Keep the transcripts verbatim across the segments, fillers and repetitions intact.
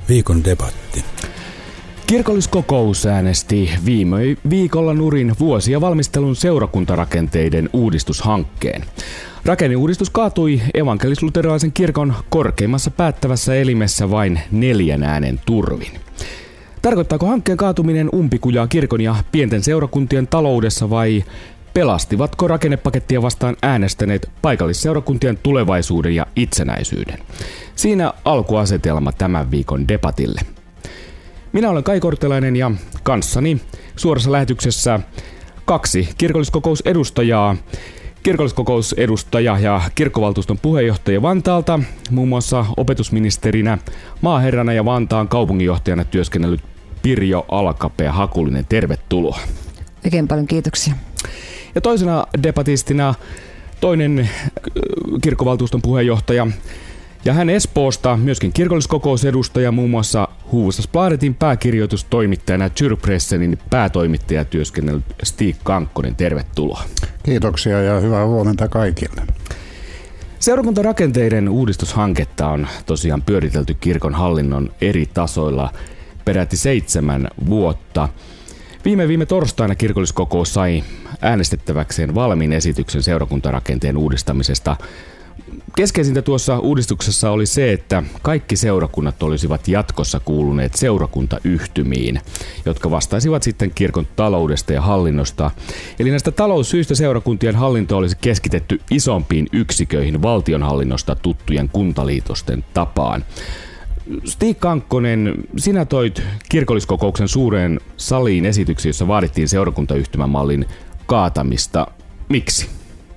Viikon debatti. Kirkolliskokous äänesti viime viikolla nurin vuosia valmistelun seurakuntarakenteiden uudistushankkeen. Rakenneuudistus kaatui evankelis-luterilaisen kirkon korkeimmassa päättävässä elimessä vain neljän äänen turvin. Tarkoittaako hankkeen kaatuminen umpikujaa kirkon ja pienten seurakuntien taloudessa vai pelastivatko rakennepakettia vastaan äänestäneet paikallisseurakuntien tulevaisuuden ja itsenäisyyden? Siinä alkuasetelma tämän viikon debatille. Minä olen Kai Kortelainen ja kanssani suorassa lähetyksessä kaksi kirkolliskokousedustajaa. Kirkolliskokousedustaja ja kirkkovaltuuston puheenjohtaja Vantaalta, muun muassa opetusministerinä, maaherrana ja Vantaan kaupunginjohtajana työskennellyt Pirjo Alkapää-Hakulinen. Tervetuloa. Oikein paljon kiitoksia. Ja toisena debatistina toinen kirkkovaltuuston puheenjohtaja ja hän Espoosta myöskin kirkolliskokousedustaja, muun muassa Hufvudstadsbladetin pääkirjoitustoimittajana Tjurpressenin päätoimittaja työskennellyt Stig Kankkonen. Tervetuloa. Kiitoksia ja hyvää huomenta kaikille. Seurakuntarakenteiden uudistushanketta on tosiaan pyöritelty kirkon hallinnon eri tasoilla peräti seitsemän vuotta. Viime viime torstaina kirkolliskokous sai äänestettäväkseen valmiin esityksen seurakuntarakenteen uudistamisesta. Keskeisintä tuossa uudistuksessa oli se, että kaikki seurakunnat olisivat jatkossa kuuluneet seurakuntayhtymiin, jotka vastaisivat sitten kirkon taloudesta ja hallinnosta. Eli näistä taloussyistä seurakuntien hallinto olisi keskitetty isompiin yksiköihin valtionhallinnosta tuttujen kuntaliitosten tapaan. Stig Kankkonen, sinä toit kirkolliskokouksen suureen saliin esityksen, jossa vaadittiin seurakuntayhtymän mallin kaatamista. Miksi?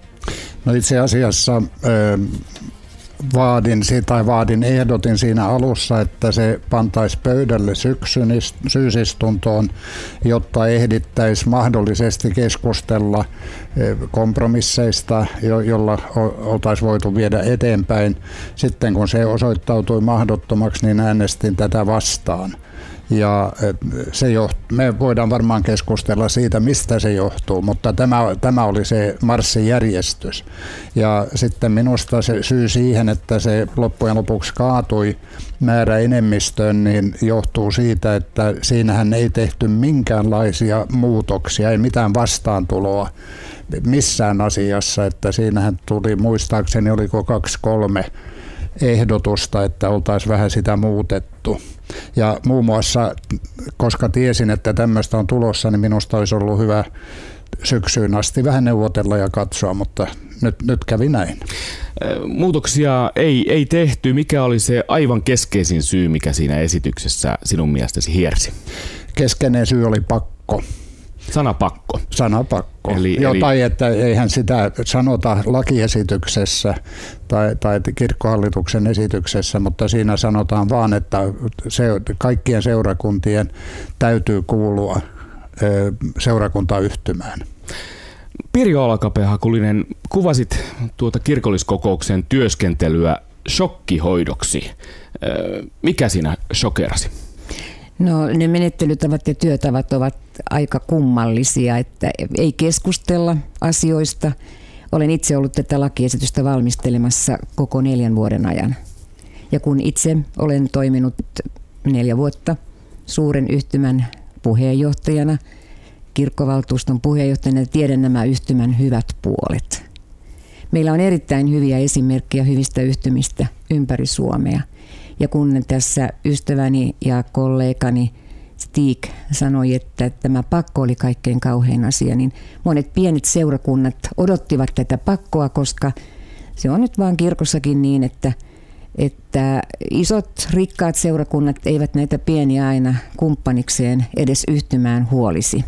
No itse asiassa äh, vaadin, tai vaadin ehdotin siinä alussa, että se pantaisi pöydälle syksyn syysistuntoon, jotta ehdittäisiin mahdollisesti keskustella äh, kompromisseista, jo, jolla oltaisiin voitu viedä eteenpäin. Sitten kun se osoittautui mahdottomaksi, niin äänestin tätä vastaan. Ja se joht, me voidaan varmaan keskustella siitä, mistä se johtuu, mutta tämä, tämä oli se marssijärjestys. Ja sitten minusta se syy siihen, että se loppujen lopuksi kaatui määräenemmistöön, niin johtuu siitä, että siinähän ei tehty minkäänlaisia muutoksia, ei mitään vastaantuloa missään asiassa. Että siinähän tuli, muistaakseni oliko kaksi kolme ehdotusta, että oltaisiin vähän sitä muutettu. Ja muun muassa, koska tiesin, että tämmöistä on tulossa, niin minusta olisi ollut hyvä syksyyn asti vähän neuvotella ja katsoa, mutta nyt, nyt kävi näin. Muutoksia ei, ei tehty. Mikä oli se aivan keskeisin syy, mikä siinä esityksessä sinun mielestäsi hiersi? Keskeinen syy oli pakko. Sana pakko. Sana pakko. Eli, jo, eli... Tai että eihän sitä sanota lakiesityksessä tai, tai kirkkohallituksen esityksessä, mutta siinä sanotaan vaan, että se, kaikkien seurakuntien täytyy kuulua ö, seurakuntayhtymään. Pirjo Alkapää-Hakulinen, kuvasit tuota kirkolliskokouksen työskentelyä shokkihoidoksi. Mikä siinä shokerasi? No ne menettelytavat ja työtavat ovat aika kummallisia, että ei keskustella asioista. Olen itse ollut tätä lakiesitystä valmistelemassa koko neljän vuoden ajan. Ja kun itse olen toiminut neljä vuotta suuren yhtymän puheenjohtajana, kirkkovaltuuston puheenjohtajana, ja tiedän nämä yhtymän hyvät puolet. Meillä on erittäin hyviä esimerkkejä hyvistä yhtymistä ympäri Suomea. Ja kun tässä ystäväni ja kollegani Stig sanoi, että tämä pakko oli kaikkein kauhein asia, niin monet pienet seurakunnat odottivat tätä pakkoa, koska se on nyt vaan kirkossakin niin, että, että isot rikkaat seurakunnat eivät näitä pieniä aina kumppanikseen edes yhtymään huolisi.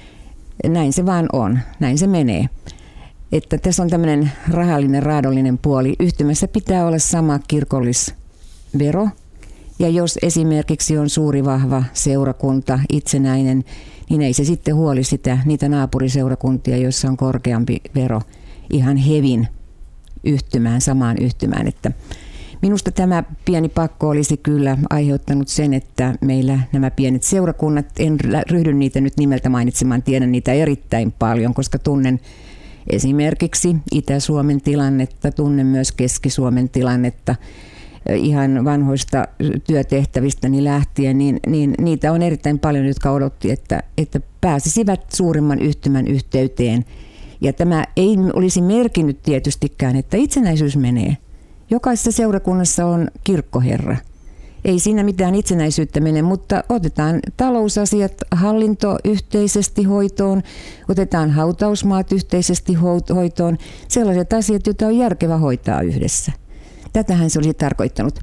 Näin se vaan on, näin se menee. Että tässä on tämmöinen rahallinen, raadollinen puoli. Yhtymässä pitää olla sama kirkollisvero. Ja jos esimerkiksi on suuri vahva seurakunta, itsenäinen, niin ei se sitten huoli sitä, niitä naapuriseurakuntia, joissa on korkeampi vero ihan hevin yhtymään, samaan yhtymään. Että minusta tämä pieni pakko olisi kyllä aiheuttanut sen, että meillä nämä pienet seurakunnat, en ryhdy niitä nyt nimeltä mainitsemaan, tiedän niitä erittäin paljon, koska tunnen esimerkiksi Itä-Suomen tilannetta, tunnen myös Keski-Suomen tilannetta. ihan vanhoista työtehtävistäni lähtien, niin, niin niitä on erittäin paljon, jotka odotti, että, että pääsisivät suurimman yhtymän yhteyteen. Ja tämä ei olisi merkinnyt tietystikään, että itsenäisyys menee. Jokaisessa seurakunnassa on kirkkoherra. Ei siinä mitään itsenäisyyttä mene, mutta otetaan talousasiat, hallinto yhteisesti hoitoon, otetaan hautausmaat yhteisesti hoitoon, sellaiset asiat, joita on järkevä hoitaa yhdessä. Tätähän se olisi tarkoittanut.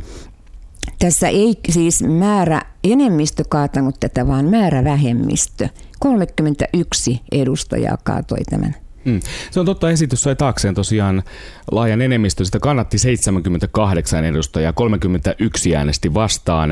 Tässä ei siis määrä enemmistö kaatanut tätä, vaan määrä vähemmistö. kolmekymmentäyksi edustajaa kaatoi tämän. Mm. Se on totta, esitys sai taakseen tosiaan laajan enemmistön. Sitä kannatti seitsemänkymmentäkahdeksan edustajaa, kolmekymmentäyksi äänesti vastaan.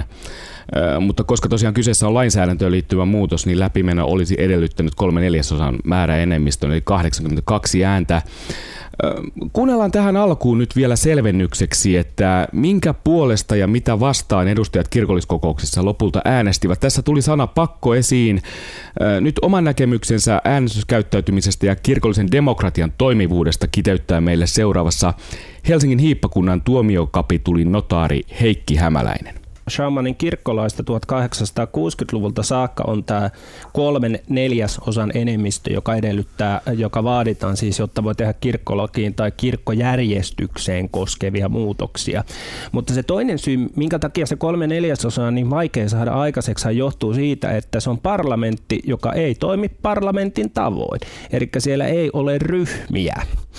Ö, mutta koska tosiaan kyseessä on lainsäädäntöön liittyvä muutos, niin läpimeno olisi edellyttänyt kolme neljäsosan määräenemmistön, eli kahdeksankymmentäkaksi ääntä. Ö, kuunnellaan tähän alkuun nyt vielä selvennykseksi, että minkä puolesta ja mitä vastaan edustajat kirkolliskokouksessa lopulta äänestivät. Tässä tuli sana pakko esiin. Ö, nyt oman näkemyksensä äänestyskäyttäytymisestä ja kirkollisen demokratian toimivuudesta kiteyttää meille seuraavassa Helsingin hiippakunnan tuomiokapitulin notaari Heikki Hämäläinen. Schaumanin kirkkolaista tuhatkahdeksansataakuusikymmentäluvulta saakka on tämä kolmen neljäsosan enemmistö, joka edellyttää, joka vaaditaan siis, jotta voi tehdä kirkkolakiin tai kirkkojärjestykseen koskevia muutoksia. Mutta se toinen syy, minkä takia se kolme neljäsosaa on niin vaikea saada aikaiseksi, johtuu siitä, että se on parlamentti, joka ei toimi parlamentin tavoin. Eli siellä ei ole ryhmiä.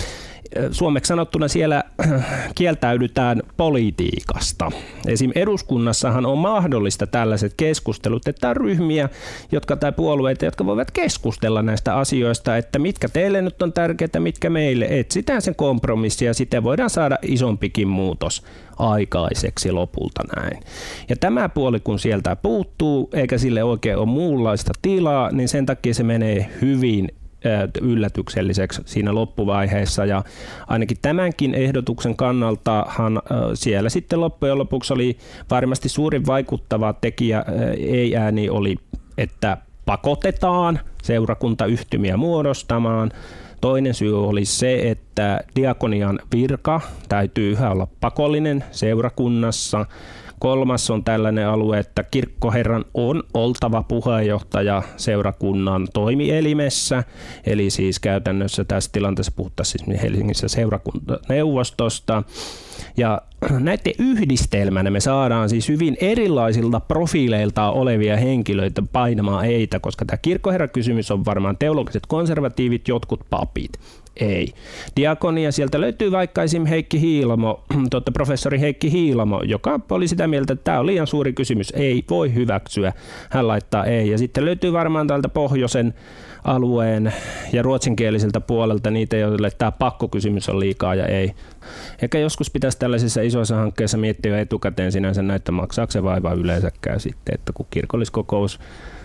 Suomeksi sanottuna siellä kieltäydytään politiikasta. Esim. Eduskunnassahan on mahdollista tällaiset keskustelut, että on ryhmiä jotka, tai puolueita, jotka voivat keskustella näistä asioista, että mitkä teille nyt on tärkeää, mitkä meille. Etsitään sen kompromissi ja sitten voidaan saada isompikin muutos aikaiseksi lopulta näin. Ja tämä puoli, kun sieltä puuttuu, eikä sille oikein ole muunlaista tilaa, niin sen takia se menee hyvin yllätykselliseksi siinä loppuvaiheessa, ja ainakin tämänkin ehdotuksen kannaltahan siellä sitten loppujen lopuksi oli varmasti suurin vaikuttava tekijä ei-ääni oli, että pakotetaan seurakuntayhtymiä muodostamaan. Toinen syy oli se, että diakonian virka täytyy yhä olla pakollinen seurakunnassa. Kolmas on tällainen alue, että kirkkoherran on oltava puheenjohtaja seurakunnan toimielimessä, eli siis käytännössä tässä tilanteessa puhuttaisiin siis Helsingissä seurakuntaneuvostosta. Ja näiden yhdistelmänä me saadaan siis hyvin erilaisilta profiileilta olevia henkilöitä painamaan eitä, koska tämä kirkkoherrakysymys on varmaan teologiset konservatiivit, jotkut papit. Ei. Diakonia, sieltä löytyy vaikka esim. Heikki Hiilamo, tuota, professori Heikki Hiilamo, joka oli sitä mieltä, että tämä on liian suuri kysymys, ei voi hyväksyä. Hän laittaa ei. Ja sitten löytyy varmaan täältä pohjoisen alueen ja ruotsinkieliseltä puolelta niitä, joille tämä pakkokysymys on liikaa ja ei. Ehkä joskus pitäisi tällaisissa isoissa hankkeissa miettiä etukäteen sinänsä näitä, maksaako se vaivaa yleensäkään sitten, että kun kirkolliskokous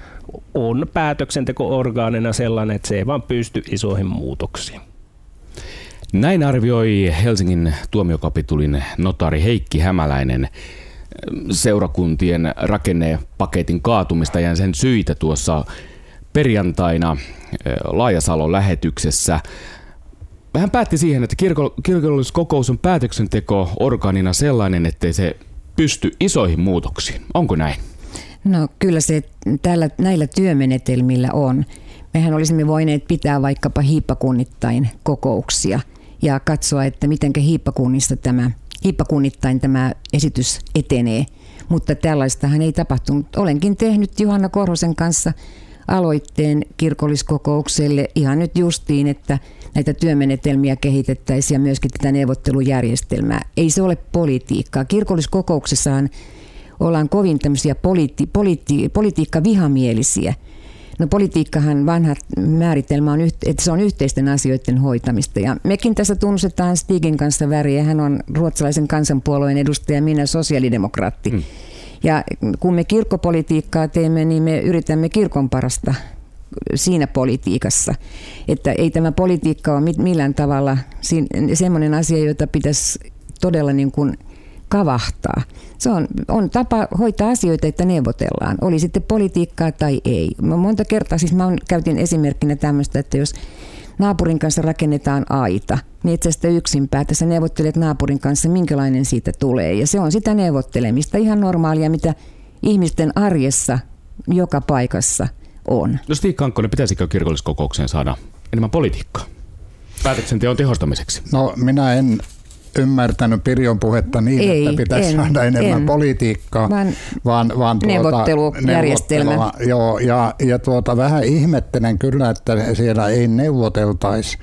on päätöksenteko-orgaanina sellainen, että se ei vaan pysty isoihin muutoksiin. Näin arvioi Helsingin tuomiokapitulin notaari Heikki Hämäläinen seurakuntien rakennepaketin kaatumista ja sen syitä tuossa perjantaina Laajasalon lähetyksessä. Hän päätti siihen, että kirkolliskokous on päätöksenteko-orgaanina sellainen, ettei se pysty isoihin muutoksiin. Onko näin? No kyllä se tällä, näillä työmenetelmillä on. Mehän olisimme voineet pitää vaikkapa hiippakunnittain kokouksia ja katsoa, että miten hiippakunnissa tämä, hiippakunnittain tämä esitys etenee. Mutta tällaistahan ei tapahtunut. Olenkin tehnyt Johanna Korhosen kanssa aloitteen kirkolliskokoukselle ihan nyt justiin, että näitä työmenetelmiä kehitettäisiin ja myöskin tätä neuvottelujärjestelmää. Ei se ole politiikkaa. Kirkolliskokouksessahan ollaan kovin tämmöisiä politi- politi- politiikka-vihamielisiä. No politiikkahan vanha määritelmä on, että se on yhteisten asioiden hoitamista. Ja mekin tässä tunnustetaan Stigin kanssa väriä. Hän on ruotsalaisen kansanpuolueen edustaja, minä sosiaalidemokraatti. Hmm. Ja kun me kirkkopolitiikkaa teemme, niin me yritämme kirkon parasta siinä politiikassa. Että ei tämä politiikka ole millään tavalla semmoinen asia, jota pitäisi todella niin kuin kavahtaa. Se on, on tapa hoitaa asioita, että neuvotellaan. Oli sitten politiikkaa tai ei. Monta kertaa, siis mä käytin esimerkkinä tämmöistä, että jos naapurin kanssa rakennetaan aita, niin et sä sitä yksin päätä, sä neuvottelet naapurin kanssa, minkälainen siitä tulee. Ja se on sitä neuvottelemista, ihan normaalia, mitä ihmisten arjessa joka paikassa on. No Stig Kankkonen, pitäisikö kirkolliskokoukseen saada enemmän politiikkaa päätöksenteon tehostamiseksi? No minä en ymmärtänyt Pirjon puhetta niin, Ei, että pitäisi en, saada enemmän en. politiikkaa, vaan, vaan, vaan tuota, neuvottelujärjestelmä. Joo, ja, ja tuota, vähän ihmettelen kyllä, että siellä ei neuvoteltaisi.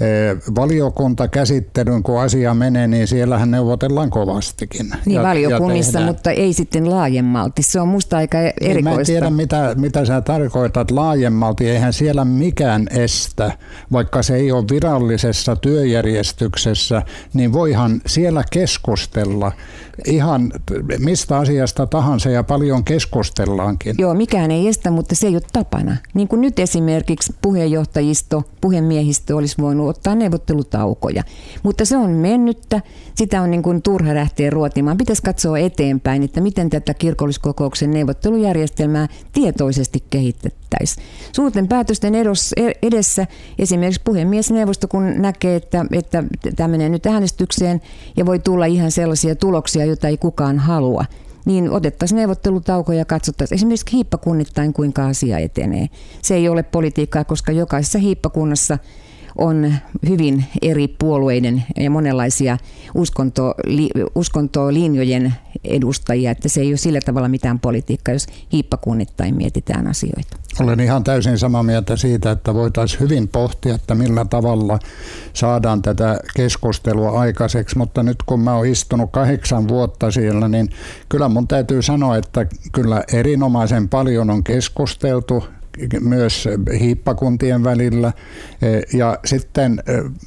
Valiokuntakäsittelyyn, kun asia menee, niin siellähän neuvotellaan kovastikin. Niin ja, valiokunnissa, ja mutta ei sitten laajemmalti. Se on musta aika erikoista. Mä en tiedä, mitä, mitä sä tarkoitat laajemmalti. Eihän siellä mikään estä, vaikka se ei ole virallisessa työjärjestyksessä, niin voihan siellä keskustella ihan mistä asiasta tahansa ja paljon keskustellaankin. Joo, mikään ei estä, mutta se ei ole tapana. Niin kuin nyt esimerkiksi puheenjohtajisto, puhemiehistö olisi voinut ottaa neuvottelutaukoja. Mutta se on mennyttä, sitä on niin kuin turha lähteä ruotimaan. Pitäisi katsoa eteenpäin, että miten tätä kirkolliskokouksen neuvottelujärjestelmää tietoisesti kehitettäisiin. Suurten päätösten edessä esimerkiksi puhemiesneuvosto, kun näkee, että, että tämä menee nyt äänestykseen ja voi tulla ihan sellaisia tuloksia, joita ei kukaan halua, niin otettaisiin neuvottelutauko ja katsottaisiin esimerkiksi hiippakunnittain, kuinka asia etenee. Se ei ole politiikkaa, koska jokaisessa hiippakunnassa on hyvin eri puolueiden ja monenlaisia uskonto, li, uskontolinjojen edustajia, että se ei ole sillä tavalla mitään politiikkaa, jos hiippakunnittain mietitään asioita. Olen ihan täysin samaa mieltä siitä, että voitaisiin hyvin pohtia, että millä tavalla saadaan tätä keskustelua aikaiseksi, mutta nyt kun mä oon istunut kahdeksan vuotta siellä, niin kyllä mun täytyy sanoa, että kyllä erinomaisen paljon on keskusteltu myös hiippakuntien välillä. Ja sitten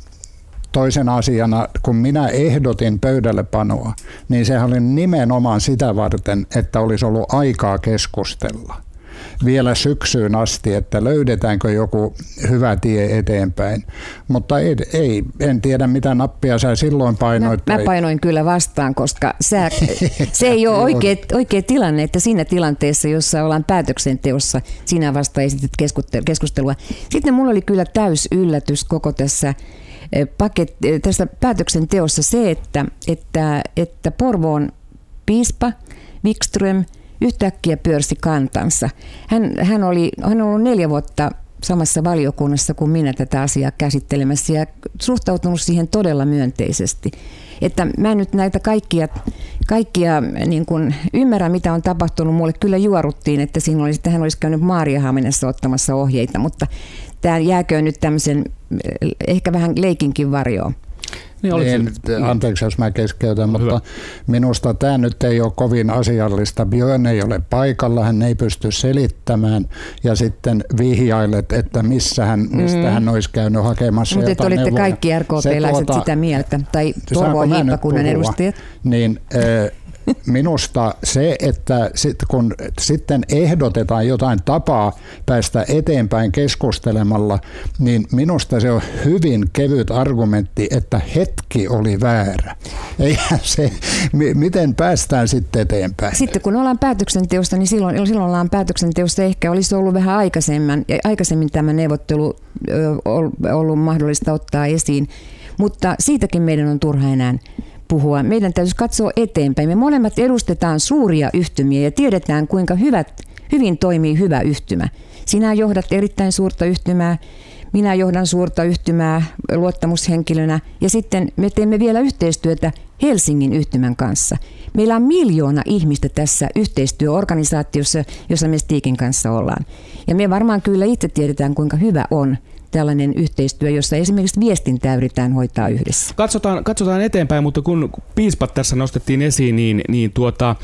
toisena asiana, kun minä ehdotin pöydälle panoa, niin sehän oli nimenomaan sitä varten, että olisi ollut aikaa keskustella vielä syksyyn asti, että löydetäänkö joku hyvä tie eteenpäin. Mutta ei, ei en tiedä mitä nappia sä silloin painoit. Mä, mä painoin kyllä vastaan, koska sä, se ei ole oikea, oikea tilanne, että siinä tilanteessa, jossa ollaan päätöksenteossa, sinä vasta esitit keskustelua. Sitten mulla oli kyllä täys yllätys koko tässä paket, tässä päätöksenteossa se, että, että, että Porvoon piispa Wikström yhtäkkiä pyörsi kantansa. Hän, hän, oli, hän on ollut neljä vuotta samassa valiokunnassa kuin minä tätä asiaa käsittelemässä ja suhtautunut siihen todella myönteisesti. Että mä nyt näitä kaikkia, kaikkia niin kun ymmärrän, mitä on tapahtunut. Mulle kyllä juoruttiin, että, siinä olisi, että hän olisi käynyt Maariahaminassa ottamassa ohjeita, mutta tämä jääköön nyt tämmöisen ehkä vähän leikinkin varjoon. Niin, niin, anteeksi, jos mä keskeytän, no, mutta hyvä. Minusta tämä nyt ei ole kovin asiallista. Björn ei ole paikalla, hän ei pysty selittämään ja sitten vihjailet, että missä hän, mistä mm. hän olisi käynyt hakemassa mutta jotain neuvoja. Mutta olitte kaikki R K P-läiset tuota, sitä mieltä, tai Porvoon hiippakunnan edustajat? Niin, äh, minusta se, että sit, kun sitten ehdotetaan jotain tapaa päästä eteenpäin keskustelemalla, niin minusta se on hyvin kevyt argumentti, että hetki oli väärä. Eihän se, m- miten päästään sitten eteenpäin? Sitten kun ollaan päätöksenteosta, niin silloin, silloin ollaan päätöksenteosta ehkä olisi ollut vähän aikaisemmin, aikaisemmin tämä neuvottelu ö, ollut mahdollista ottaa esiin, mutta siitäkin meidän on turha enää puhua. Meidän täytyisi katsoa eteenpäin. Me molemmat edustetaan suuria yhtymiä ja tiedetään, kuinka hyvät, hyvin toimii hyvä yhtymä. Sinä johdat erittäin suurta yhtymää, minä johdan suurta yhtymää luottamushenkilönä ja sitten me teemme vielä yhteistyötä Helsingin yhtymän kanssa. Meillä on miljoona ihmistä tässä yhteistyöorganisaatiossa, jossa me Stigin kanssa ollaan. Ja me varmaan kyllä itse tiedetään, kuinka hyvä on tällainen yhteistyö, jossa esimerkiksi viestintää yritetään hoitaa yhdessä. Katsotaan, katsotaan eteenpäin, mutta kun piispat tässä nostettiin esiin, niin, niin tuota,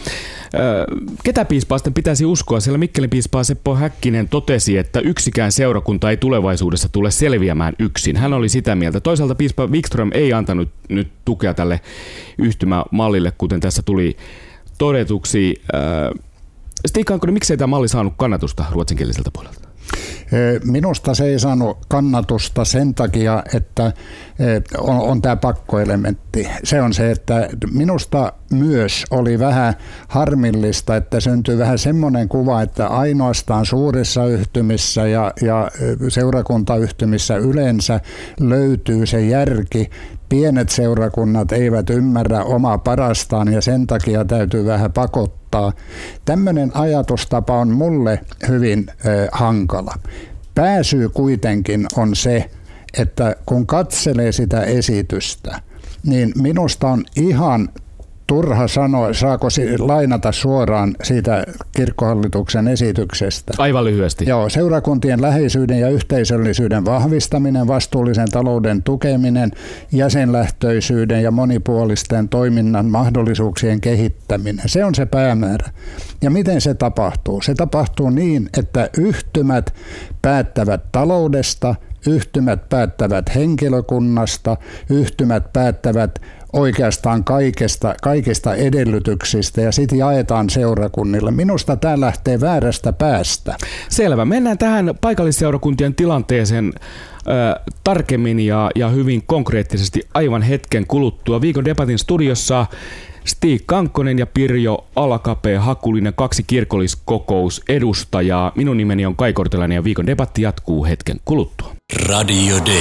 ketä piispaa sitten pitäisi uskoa? Siellä Mikkelin piispa Seppo Häkkinen totesi, että yksikään seurakunta ei tulevaisuudessa tule selviämään yksin. Hän oli sitä mieltä. Toisaalta piispa Wikström ei antanut nyt tukea tälle yhtymämallille, kuten tässä tuli todetuksi. Stig Kankkonen, miksei tämä malli saanut kannatusta ruotsinkieliseltä puolelta? Minusta se ei saanut kannatusta sen takia, että on, on tämä pakkoelementti. Se on se, että minusta myös oli vähän harmillista, että syntyi vähän semmoinen kuva, että ainoastaan suurissa yhtymissä ja, ja seurakuntayhtymissä yleensä löytyy se järki. Pienet seurakunnat eivät ymmärrä omaa parastaan ja sen takia täytyy vähän pakottaa. Tämmöinen ajatustapa on mulle hyvin eh, hankala. Pääsyy kuitenkin on se, että kun katselee sitä esitystä, niin minusta on ihan turha sanoa, saako lainata suoraan siitä kirkkohallituksen esityksestä. Aivan lyhyesti. Joo, seurakuntien läheisyyden ja yhteisöllisyyden vahvistaminen, vastuullisen talouden tukeminen, jäsenlähtöisyyden ja monipuolisten toiminnan mahdollisuuksien kehittäminen. Se on se päämäärä. Ja miten se tapahtuu? Se tapahtuu niin, että yhtymät päättävät taloudesta, yhtymät päättävät henkilökunnasta, yhtymät päättävät oikeastaan kaikesta, kaikista edellytyksistä ja sitten jaetaan seurakunnille. Minusta tämä lähtee väärästä päästä. Selvä. Mennään tähän paikallisseurakuntien tilanteeseen äh, tarkemmin ja, ja hyvin konkreettisesti aivan hetken kuluttua. Viikon debatin studiossa Stig Kankkonen ja Pirjo Alakapää-Hakulinen, kaksi kirkolliskokousedustajaa. Minun nimeni on Kai Kortelainen ja viikon debatti jatkuu hetken kuluttua. Radio Day.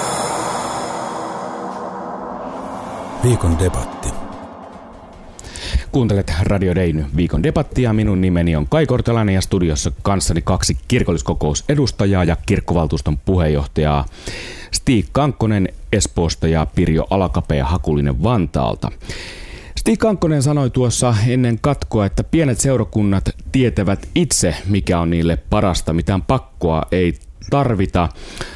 Viikon debatti. Kuuntelet Radio Dayn viikon debattia. Minun nimeni on Kai Kortelainen ja studiossa kanssani kaksi kirkolliskokousedustajaa ja kirkkovaltuuston puheenjohtajaa Stig Kankkonen Espoosta ja Pirjo Alakapää-Hakulinen Vantaalta. Stig Kankkonen sanoi tuossa ennen katkoa, että pienet seurakunnat tietävät itse, mikä on niille parasta, mitään pakkoa ei tarvita.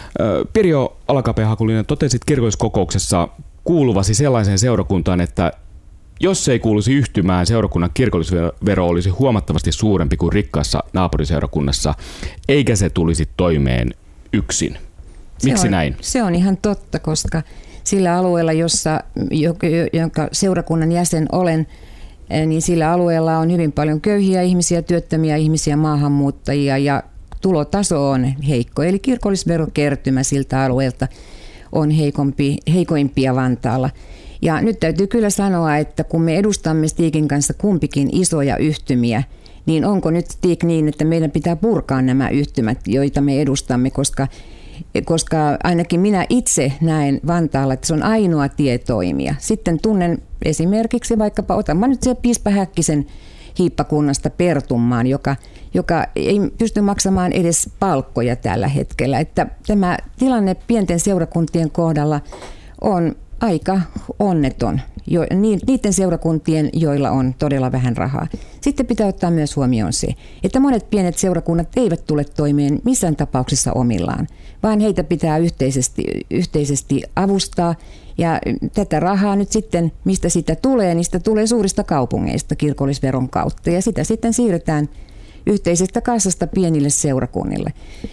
Pirjo Alakapää-Hakulinen, totesit kirkolliskokouksessa kuuluvasi sellaiseen seurakuntaan, että jos ei kuuluisi yhtymään, seurakunnan kirkollisvero olisi huomattavasti suurempi kuin rikkaassa naapuriseurakunnassa, eikä se tulisi toimeen yksin. Miksi se on, näin? Se on ihan totta, koska sillä alueella, jossa, jonka seurakunnan jäsen olen, niin sillä alueella on hyvin paljon köyhiä ihmisiä, työttömiä ihmisiä, maahanmuuttajia ja tulotaso on heikko. Eli kirkollisverokertymä siltä alueelta on heikompi, heikoimpia Vantaalla. Ja nyt täytyy kyllä sanoa, että kun me edustamme Stigin kanssa kumpikin isoja yhtymiä, niin onko nyt Stig niin, että meidän pitää purkaa nämä yhtymät, joita me edustamme, koska, koska ainakin minä itse näen Vantaalla, että se on ainoa tie toimia. Sitten tunnen esimerkiksi vaikkapa, otan nyt se Piispa Häkkisen hiippakunnasta Pertunmaan, joka, joka ei pysty maksamaan edes palkkoja tällä hetkellä. Että tämä tilanne pienten seurakuntien kohdalla on aika onneton, jo, niiden seurakuntien, joilla on todella vähän rahaa. Sitten pitää ottaa myös huomioon se, että monet pienet seurakunnat eivät tule toimeen missään tapauksessa omillaan, vaan heitä pitää yhteisesti, yhteisesti avustaa. Ja tätä rahaa nyt sitten, mistä sitä tulee, niin sitä tulee suurista kaupungeista kirkollisveron kautta. Ja sitä sitten siirretään yhteisestä kassasta pienille seurakunnille.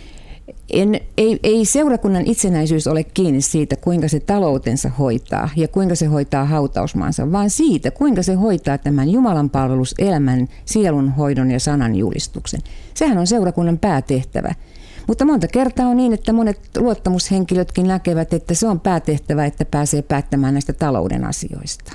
En, ei, ei seurakunnan itsenäisyys ole kiinni siitä, kuinka se taloutensa hoitaa ja kuinka se hoitaa hautausmaansa, vaan siitä, kuinka se hoitaa tämän jumalanpalveluselämän, sielunhoidon ja sanan julistuksen. Sehän on seurakunnan päätehtävä. Mutta monta kertaa on niin, että monet luottamushenkilötkin näkevät, että se on päätehtävä, että pääsee päättämään näistä talouden asioista.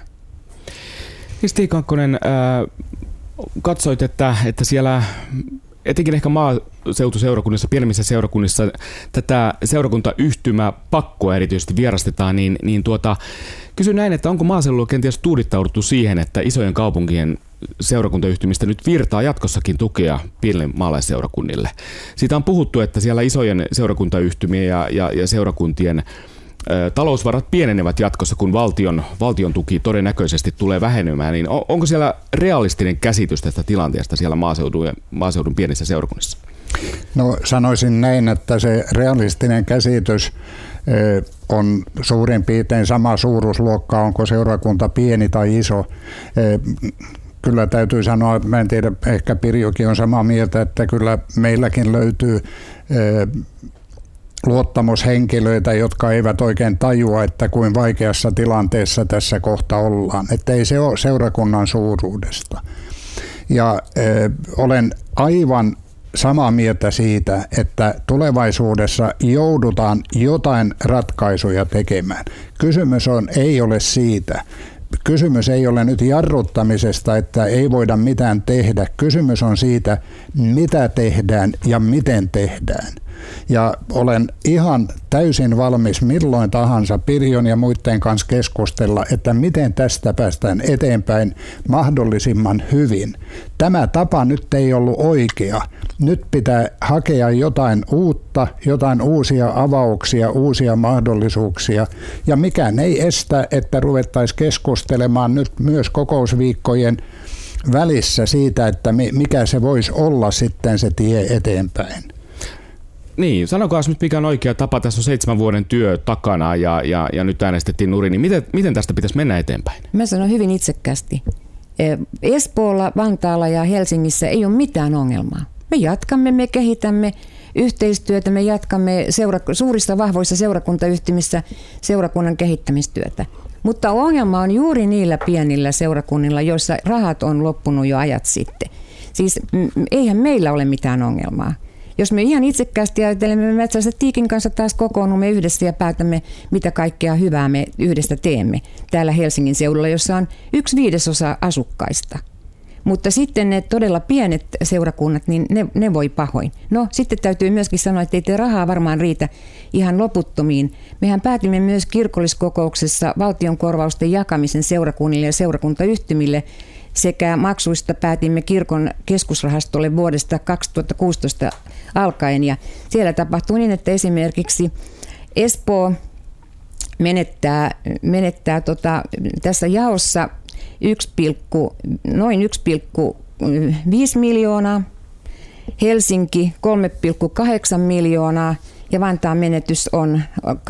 Stig Kankkonen, äh, katsoit, että, että siellä etenkin ehkä maaseutuseurakunnissa, pienemmissä seurakunnissa tätä seurakuntayhtymää pakkoa erityisesti vierastetaan, niin, niin tuota, kysyn näin, että onko maaseudulla kenties tuudittauduttu siihen, että isojen kaupunkien seurakuntayhtymistä nyt virtaa jatkossakin tukea pienille maalaisseurakunnille. Siitä on puhuttu, että siellä isojen seurakuntayhtymien ja, ja, ja seurakuntien ä, talousvarat pienenevät jatkossa, kun valtion, valtion tuki todennäköisesti tulee vähenemään. Niin on, onko siellä realistinen käsitys tästä tilanteesta siellä maaseudun, ja, maaseudun pienissä seurakunnissa? No sanoisin näin, että se realistinen käsitys on suurin piirtein sama suuruusluokka, onko seurakunta pieni tai iso. Kyllä täytyy sanoa, mä en tiedä, ehkä Pirjokin on samaa mieltä, että kyllä meilläkin löytyy luottamushenkilöitä, jotka eivät oikein tajua, että kuin vaikeassa tilanteessa tässä kohta ollaan. Että ei se ole seurakunnan suuruudesta. Ja ö, olen aivan samaa mieltä siitä, että tulevaisuudessa joudutaan jotain ratkaisuja tekemään. Kysymys on, ei ole siitä. Kysymys ei ole nyt jarruttamisesta, että ei voida mitään tehdä. Kysymys on siitä, mitä tehdään ja miten tehdään. Ja olen ihan täysin valmis milloin tahansa Pirjon ja muiden kanssa keskustella, että miten tästä päästään eteenpäin mahdollisimman hyvin. Tämä tapa nyt ei ollut oikea. Nyt pitää hakea jotain uutta, jotain uusia avauksia, uusia mahdollisuuksia. Ja mikään ei estä, että ruvettaisiin keskustelemaan nyt myös kokousviikkojen välissä siitä, että mikä se voisi olla sitten se tie eteenpäin. Niin, sanokaa nyt mikä on oikea tapa. Tässä on seitsemän vuoden työ takana ja, ja, ja nyt äänestettiin nurin. Niin miten, miten tästä pitäisi mennä eteenpäin? Mä sanon hyvin itsekkäästi. Espoolla, Vantaalla ja Helsingissä ei ole mitään ongelmaa. Me jatkamme, me kehitämme yhteistyötä, me jatkamme seura- suurissa vahvoissa seurakuntayhtymissä seurakunnan kehittämistyötä. Mutta ongelma on juuri niillä pienillä seurakunnilla, joissa rahat on loppunut jo ajat sitten. Siis eihän meillä ole mitään ongelmaa. Jos me ihan itsekkäästi ajattelemme, me Metsästä Tiikin kanssa taas kokoonnumme yhdessä ja päätämme, mitä kaikkea hyvää me yhdessä teemme täällä Helsingin seudulla, jossa on yksi viidesosa asukkaista. Mutta sitten ne todella pienet seurakunnat, niin ne, ne voi pahoin. No sitten täytyy myöskin sanoa, että ei te rahaa varmaan riitä ihan loputtomiin. Mehän päätimme myös kirkolliskokouksessa valtion korvausten jakamisen seurakunnille ja seurakuntayhtymille sekä maksuista päätimme kirkon keskusrahastolle vuodesta kaksituhattakuusitoista alkaen. Ja siellä tapahtuu niin, että esimerkiksi Espoo menettää, menettää tota, tässä jaossa yksi, noin yksi pilkku viisi miljoonaa, Helsinki kolme pilkku kahdeksan miljoonaa ja Vantaan menetys on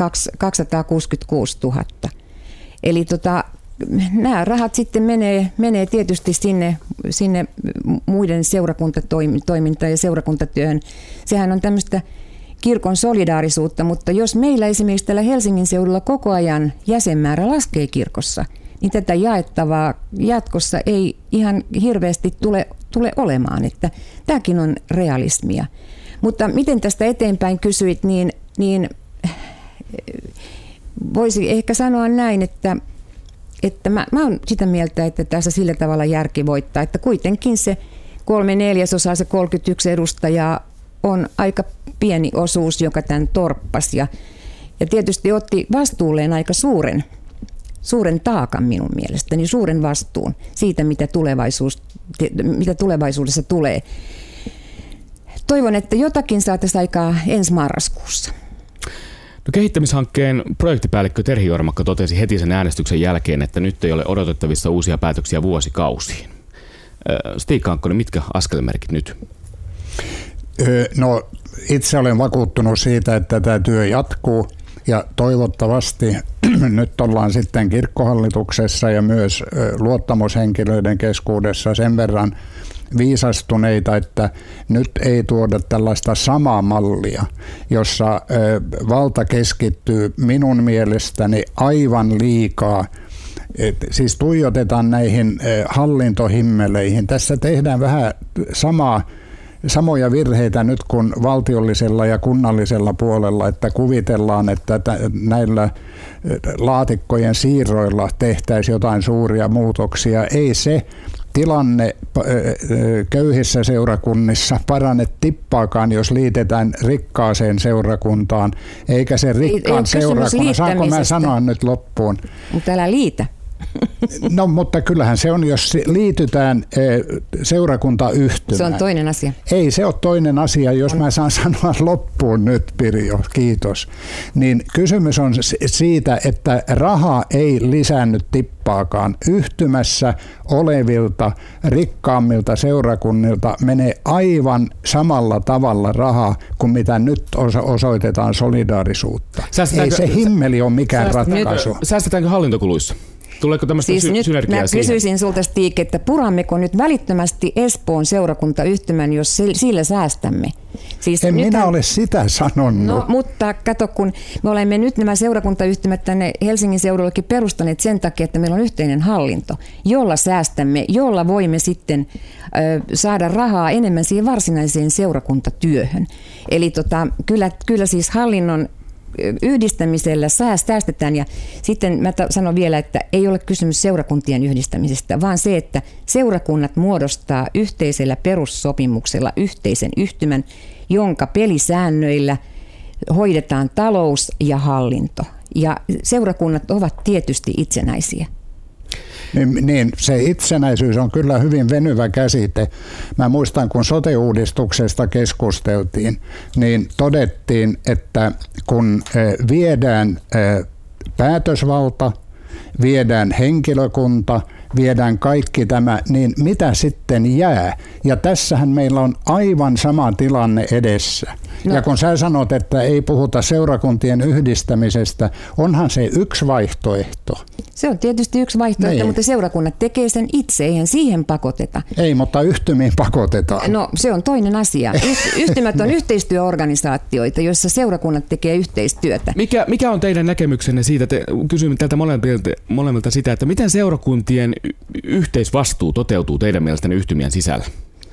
kaksisataakuusikymmentäkuusituhatta. Eli tota, nämä rahat sitten menee, menee tietysti sinne, sinne muiden seurakuntatoimintaan ja seurakuntatyöhön. Sehän on tämmöistä kirkon solidaarisuutta, mutta jos meillä esimerkiksi täällä Helsingin seudulla koko ajan jäsenmäärä laskee kirkossa, niin tätä jaettavaa jatkossa ei ihan hirveästi tule, tule olemaan. Että tämäkin on realismia. Mutta miten tästä eteenpäin kysyit, niin, niin voisi ehkä sanoa näin, että Että mä, mä oon sitä mieltä, että tässä sillä tavalla järki voittaa, että kuitenkin se kolme neljäsosaa, se kolmekymmentäyksi edustajaa on aika pieni osuus, joka tämän torppasi. Ja, ja tietysti otti vastuulleen aika suuren, suuren taakan minun mielestäni, suuren vastuun siitä, mitä, tulevaisuus, mitä tulevaisuudessa tulee. Toivon, että jotakin saataisiin aikaa ensi marraskuussa. No, kehittämishankkeen projektipäällikkö Terhi Jormakka totesi heti sen äänestyksen jälkeen, että nyt ei ole odotettavissa uusia päätöksiä vuosikausiin. Stig Kankkonen, mitkä askelmerkit nyt? No, itse olen vakuuttunut siitä, että tämä työ jatkuu ja toivottavasti nyt ollaan sitten kirkkohallituksessa ja myös luottamushenkilöiden keskuudessa sen verran viisastuneita, että nyt ei tuoda tällaista samaa mallia, jossa valta keskittyy minun mielestäni aivan liikaa. Et siis tuijotetaan näihin hallintohimmeleihin. Tässä tehdään vähän samaa, samoja virheitä nyt kuin valtiollisella ja kunnallisella puolella, että kuvitellaan, että näillä laatikkojen siirroilla tehtäisiin jotain suuria muutoksia. Ei se tilanne köyhissä seurakunnissa parane tippaakaan, jos liitetään rikkaaseen seurakuntaan, eikä se rikkaan seurakunnan. Saanko mä sanoa nyt loppuun? Mutta älä liitä. No, mutta kyllähän se on, jos liitytään seurakuntayhtymään. Se on toinen asia. Ei se ole toinen asia, jos mä saan sanoa loppuun nyt, Pirjo, kiitos. Niin kysymys on siitä, että raha ei lisännyt tippaakaan. Yhtymässä olevilta rikkaammilta seurakunnilta menee aivan samalla tavalla rahaa kuin mitä nyt osoitetaan solidaarisuutta. Ei se himmeli ole mikään ratkaisu. Säästetäänkö hallintokuluissa? Tuleeko tämmöistä siis sy- nyt synergiaa mä siihen? kysyisin sulta, Stig, että purammeko nyt välittömästi Espoon seurakuntayhtymän, jos sillä säästämme? Siis en nythän, minä ole sitä sanonut. No, mutta kato, kun me olemme nyt nämä seurakuntayhtymät tänne Helsingin seudullekin perustaneet sen takia, että meillä on yhteinen hallinto, jolla säästämme, jolla voimme sitten ö, saada rahaa enemmän siihen varsinaiseen seurakuntatyöhön. Eli tota, kyllä, kyllä siis hallinnon yhdistämisellä säästetään, ja sitten mä sanon vielä, että ei ole kysymys seurakuntien yhdistämisestä, vaan se, että seurakunnat muodostaa yhteisellä perussopimuksella yhteisen yhtymän, jonka pelisäännöillä hoidetaan talous ja hallinto. Ja seurakunnat ovat tietysti itsenäisiä. Niin, niin, se itsenäisyys on kyllä hyvin venyvä käsite. Mä muistan, kun sote-uudistuksesta keskusteltiin, niin todettiin, että kun viedään päätösvalta, viedään henkilökunta, viedään kaikki tämä, niin mitä sitten jää? Ja tässähän meillä on aivan sama tilanne edessä. No. Ja kun sä sanot, että ei puhuta seurakuntien yhdistämisestä, onhan se yksi vaihtoehto. Se on tietysti yksi vaihtoehto, niin. Mutta seurakunnat tekee sen itse, eihän siihen pakoteta. Ei, mutta yhtymiin pakotetaan. No se on toinen asia. Yhtymät on yhteistyöorganisaatioita, joissa seurakunnat tekee yhteistyötä. Mikä, mikä on teidän näkemyksenne siitä, te, kysyn tältä molemmilta, molemmilta sitä, että miten seurakuntien y- yhteisvastuu toteutuu teidän mielestänne yhtymien sisällä?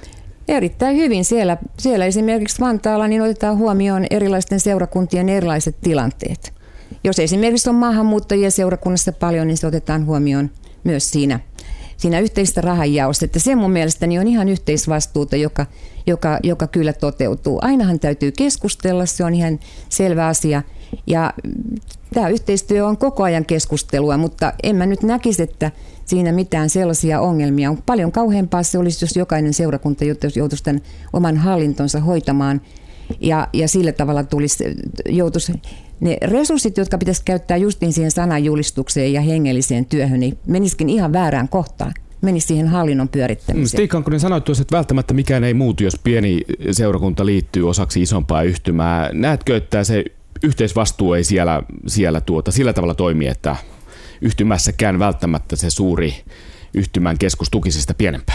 Erittäin hyvin. Siellä, siellä esimerkiksi Vantaalla niin otetaan huomioon erilaisten seurakuntien erilaiset tilanteet. Jos esimerkiksi on maahanmuuttajia seurakunnassa paljon, niin se otetaan huomioon myös siinä, siinä yhteistä rahanjaosta. Että se mun mielestäni on ihan yhteisvastuuta, joka, joka, joka kyllä toteutuu. Ainahan täytyy keskustella, se on ihan selvä asia. Ja tämä yhteistyö on koko ajan keskustelua, mutta en mä nyt näkisi, että siinä mitään sellaisia ongelmia on. Paljon kauheampaa se olisi, jos jokainen seurakunta joutuisi tämän oman hallintonsa hoitamaan ja, ja sillä tavalla tulisi, joutuisi ne resurssit, jotka pitäisi käyttää justiin siihen sananjulistukseen ja hengelliseen työhön, niin menisikin ihan väärään kohtaan. Menisi siihen hallinnon pyörittämiseen. Stig Kankkonen, sanoit tuossa, että välttämättä mikään ei muutu, jos pieni seurakunta liittyy osaksi isompaa yhtymää. Näetkö, että se yhteisvastuu ei siellä, siellä tuota, sillä tavalla toimi, että yhtymässäkään välttämättä se suuri yhtymän keskus tukisi sitä pienempää?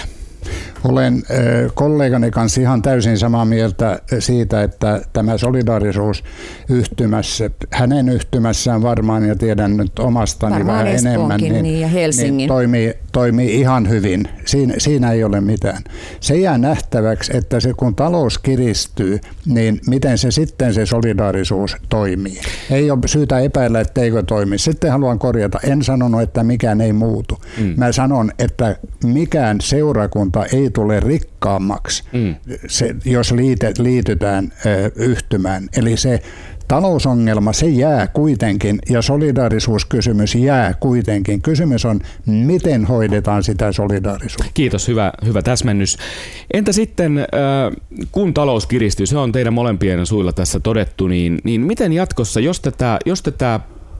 Olen kollegani kanssa ihan täysin samaa mieltä siitä, että tämä solidaarisuus yhtymässä, hänen yhtymässään varmaan, ja tiedän nyt omastani varmaan vähän enemmän, niin, niin, ja Helsingin. niin toimii, toimii ihan hyvin. Siinä, siinä ei ole mitään. Se jää nähtäväksi, että se kun talous kiristyy, niin miten se sitten se solidaarisuus toimii. Ei ole syytä epäillä, etteikö toimi. Sitten haluan korjata. En sanonut, että mikään ei muutu. Mm. Mä sanon, että mikään seurakunta ei tule rikkaammaksi, mm. se, jos liite, liitytään ö, yhtymään. Eli se talousongelma, se jää kuitenkin, ja solidaarisuuskysymys jää kuitenkin. Kysymys on, miten hoidetaan sitä solidaarisuutta. Kiitos, hyvä, hyvä täsmennys. Entä sitten, äh, kun talous kiristyy, se on teidän molempien suilla tässä todettu, niin, niin miten jatkossa, jos tätä, jos tätä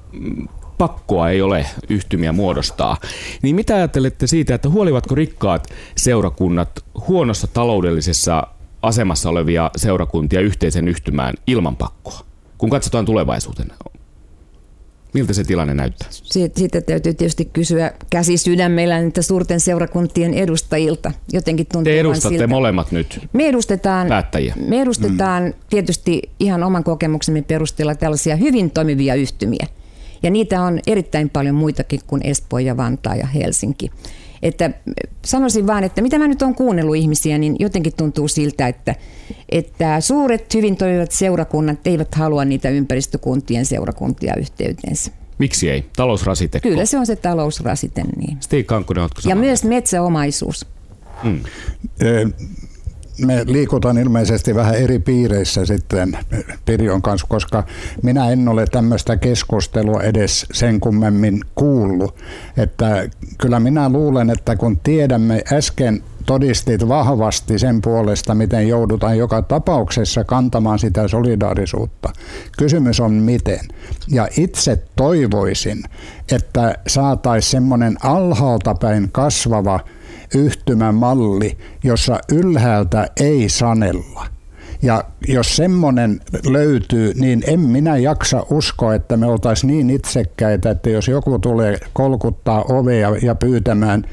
pakkoa ei ole yhtymiä muodostaa, niin mitä ajattelette siitä, että huolivatko rikkaat seurakunnat huonossa taloudellisessa asemassa olevia seurakuntia yhteisen yhtymään ilman pakkoa, kun katsotaan tulevaisuuteen? Miltä se tilanne näyttää? Siitä täytyy tietysti kysyä käsi sydämellä niitä suurten seurakuntien edustajilta. Jotenkin tuntuu Te edustatte siltä. molemmat nyt me edustetaan, päättäjiä. Me edustetaan mm. tietysti ihan oman kokemuksemme perusteella tällaisia hyvin toimivia yhtymiä. Ja niitä on erittäin paljon muitakin kuin Espoo ja Vantaa ja Helsinki. Että sanoisin vaan, että mitä mä nyt olen kuunnellut ihmisiä, niin jotenkin tuntuu siltä, että, että suuret hyvin toimivat seurakunnat eivät halua niitä ympäristökuntien seurakuntia yhteyteensä. Miksi ei? Talousrasiteko? Kyllä se on se talousrasite. Niin. Stig Kankkonen, ootko ja myös metsäomaisuus. Mm. Me liikutaan ilmeisesti vähän eri piireissä sitten Pirjon kanssa, koska minä en ole tämmöistä keskustelua edes sen kummemmin kuullut. Että kyllä minä luulen, että kun tiedämme, äsken todistit vahvasti sen puolesta, miten joudutaan joka tapauksessa kantamaan sitä solidaarisuutta. Kysymys on miten. Ja itse toivoisin, että saataisiin semmoinen alhaalta päin kasvava yhtymämalli, jossa ylhäältä ei sanella. Ja jos semmoinen löytyy, niin en minä jaksa uskoa, että me oltaisiin niin itsekkäitä, että jos joku tulee kolkuttaa ovea ja pyytämään,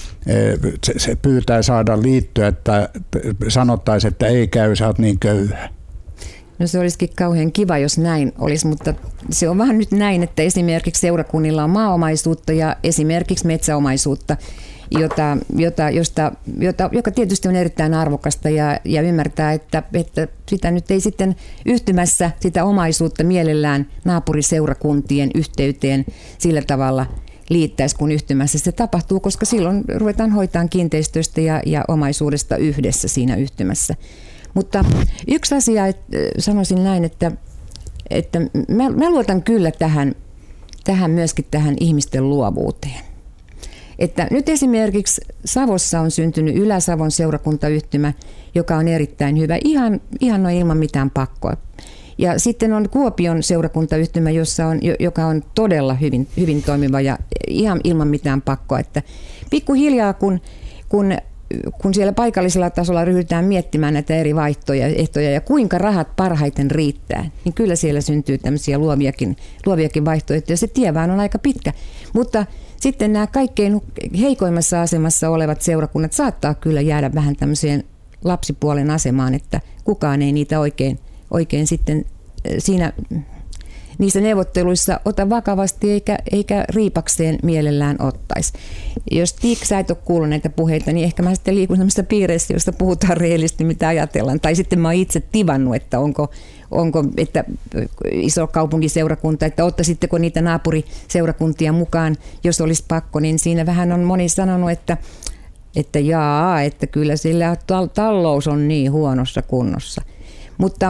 se, se pyytää saada liittyä, että sanottaisiin, että ei käy, sä oot niin köyhä. No se olisikin kauhean kiva, jos näin olisi, mutta se on vähän nyt näin, että esimerkiksi seurakunnilla on maaomaisuutta ja esimerkiksi metsäomaisuutta, jota, jota, josta, jota, joka tietysti on erittäin arvokasta ja, ja ymmärtää, että, että sitä nyt ei sitten yhtymässä sitä omaisuutta mielellään naapuriseurakuntien yhteyteen sillä tavalla liittäisi, kun yhtymässä se tapahtuu, koska silloin ruvetaan hoitamaan kiinteistöistä ja, ja omaisuudesta yhdessä siinä yhtymässä. Mutta yksi asia, että sanoisin näin, että, että mä, mä luotan kyllä tähän, tähän myöskin tähän ihmisten luovuuteen. Että nyt esimerkiksi Savossa on syntynyt Ylä-Savon seurakuntayhtymä, joka on erittäin hyvä, ihan, ihan noin ilman mitään pakkoa. Ja sitten on Kuopion seurakuntayhtymä, jossa on, joka on todella hyvin, hyvin toimiva ja ihan ilman mitään pakkoa. Että pikkuhiljaa, kun, kun, kun siellä paikallisella tasolla ryhdytään miettimään näitä eri vaihtoja, ehtoja ja kuinka rahat parhaiten riittää, niin kyllä siellä syntyy tämmöisiä luoviakin, luoviakin vaihtoehtoja. Se tie vaan on aika pitkä, mutta sitten nämä kaikkein heikoimmassa asemassa olevat seurakunnat saattaa kyllä jäädä vähän tämmöiseen lapsipuolen asemaan, että kukaan ei niitä oikein, oikein sitten siinä niissä neuvotteluissa ota vakavasti eikä, eikä riipakseen mielellään ottaisi. Jos Tiik, sä et ole kuullut näitä puheita, niin ehkä mä sitten liikun sellaisessa piireissä, josta puhutaan reellisesti, mitä ajatellaan. Tai sitten mä oon itse tivannut, että onko, onko että iso kaupunkiseurakunta, että ottaisitteko niitä naapuriseurakuntia mukaan, jos olisi pakko, niin siinä vähän on moni sanonut, että että jaa, että kyllä sillä talous on niin huonossa kunnossa. Mutta